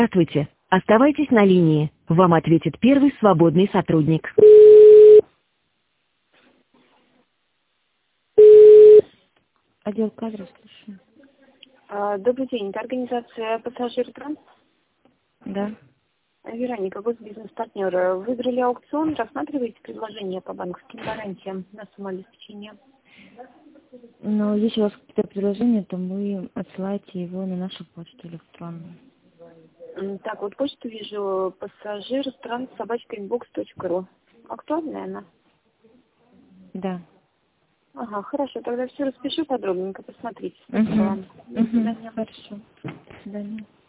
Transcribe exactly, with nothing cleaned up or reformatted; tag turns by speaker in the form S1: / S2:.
S1: Здравствуйте. Оставайтесь на линии. Вам ответит первый свободный сотрудник. Отдел кадров, слушаю.
S2: А, Добрый день, это организация «Пассажир Транс».
S1: Да.
S2: Вероника, вы бизнес-партнер. Выиграли аукцион, рассматриваете предложение по банковским гарантиям на самообеспечение?
S1: Но если у вас какие-то предложения, то вы отсылаете его на нашу почту электронную.
S2: М, Так, вот почту вижу «Пассажир Транс» собачка инбокс точка ру. Актуальная она?
S1: Да.
S2: Ага, хорошо, тогда все распишу подробненько, посмотрите. Спасибо
S1: Угу.
S2: вам. До
S1: Угу.
S2: свидания.
S1: Хорошо. До свидания.